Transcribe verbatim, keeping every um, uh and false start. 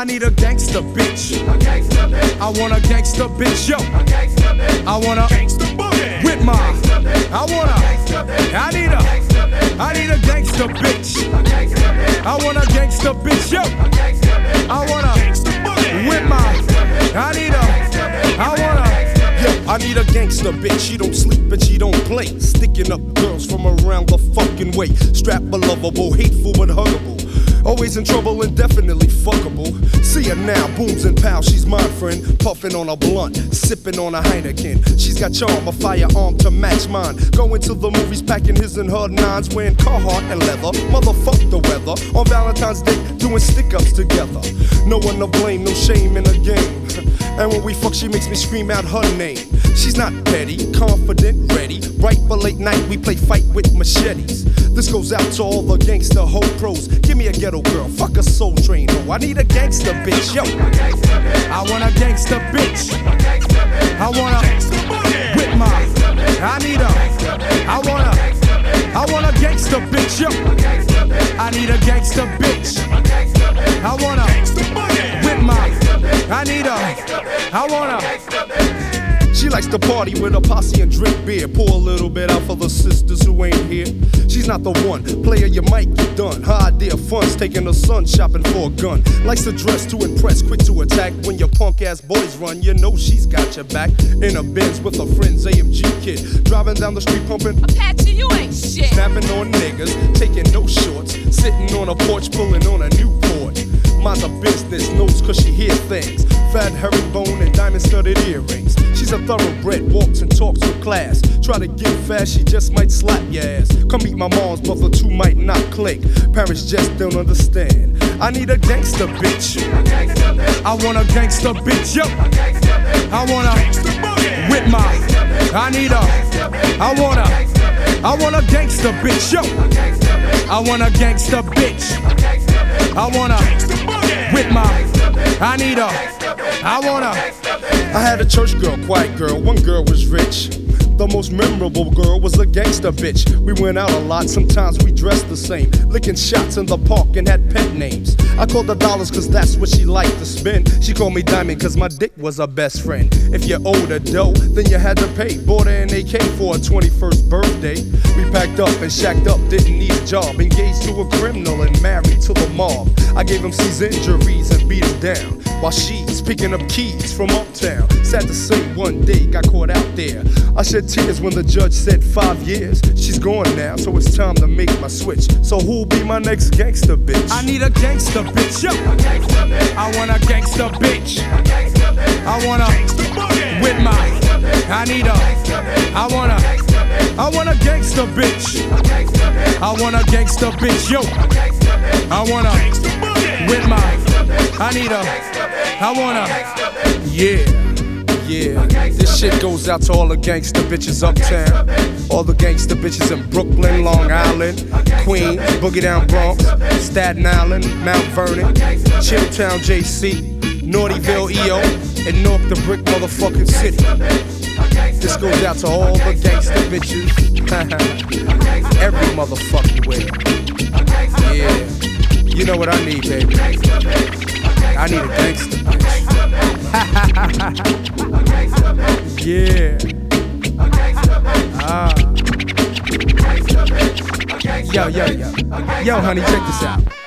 I need a gangster bitch. A gangster bitch. I want a gangster bitch, yo. A gangster bitch. I want a gangster boogie. with my. Gangster bitch. I want a. Gangster bitch. I need a. Gangster bitch. I need a gangster bitch. A gangster bitch. I want a gangster bitch, yo. A gangster bitch. I want a gangster boogie. with my. I need a. I want a. Yo, I need a gangster bitch. She don't sleep and she don't play. Sticking up girls from around the fucking way. Strap but lovable, hateful but huggable. Always in trouble and definitely fuckable. See her now, booms and pals, she's my friend. Puffing on a blunt, sipping on a Heineken. She's got charm, a firearm to match mine. Going to the movies, packing his and her nines. Wearing Carhartt and leather, motherfuck the weather. On Valentine's Day, doing stick-ups together. No one to blame, no shame in the game. And when we fuck, she makes me scream out her name. She's not petty, confident, ready. Right for late night, we play fight with machetes. This goes out to all the gangster hoe pros. Give me a ghetto girl, fuck a soul train ho. I need a gangster bitch, yo. I want a gangster bitch. I want a with my. I need a. I want a. I want a gangster bitch, yo. I need a gangster bitch. I want a with my. I need a. I want a. She likes to party with a posse and drink beer. Pour a little bit out for the sisters who ain't here. She's not the one, player you might get done. Her idea of fun's taking her son shopping for a gun. Likes to dress to impress, quick to attack. When your punk ass boys run, you know she's got your back. In a Benz with her friends, A M G kid. Driving down the street pumping Apache, you ain't shit. Snapping on niggas, taking no shorts. Sitting on a porch, pulling on a Newport. Minds her business, knows cause she hear things. Fat herringbone and diamond studded earrings. She's a thoroughbred, walks and talks with class. Try to get fast, she just might slap your ass. Come meet my moms, but the two might not click. Parents just don't understand. I need a gangster bitch. I want a gangster bitch, yo. I want a with my. I need a. I want a. I want a gangster bitch, yo. I want a gangster bitch. I want a with my. I need a. I want a. I had a church girl, quiet girl. One girl was rich. The most memorable girl was a gangster bitch. We went out a lot, sometimes we dressed the same. Licking shots in the park and had pet names. I called her Dollars cause that's what she liked to spend. She called me Diamond cause my dick was her best friend. If you owed her dough, then you had to pay. Bought her an A K for her twenty-first birthday. We packed up and shacked up, didn't need a job. Engaged to a criminal and married to the mob. I gave him C's injuries and beat him down. While she's picking up keys from uptown. Sad to say one day got caught out there. I shed tears when the judge said five years. She's gone now, so it's time to make my switch. So who'll be my next gangster bitch? I need a gangster bitch, yo. I want a gangster bitch. I want a with my. I need a. I want a. I want a gangster bitch. I want a gangster bitch, yo. I want a with my. I need a. I want a. Yeah. Yeah, this shit goes out to all the gangster bitches uptown. All the gangster bitches in Brooklyn, Long Island, Queens, Boogie Down Bronx, Staten Island, Mount Vernon, Chilltown J C, Naughtyville E O, and North the Brick motherfucking city. This goes out to all the gangster bitches. Every motherfucking way. Yeah, you know what I need, baby. I need a gangster bitch. Yeah. Ah. Yo, yo, yo. Yo, honey, check this out.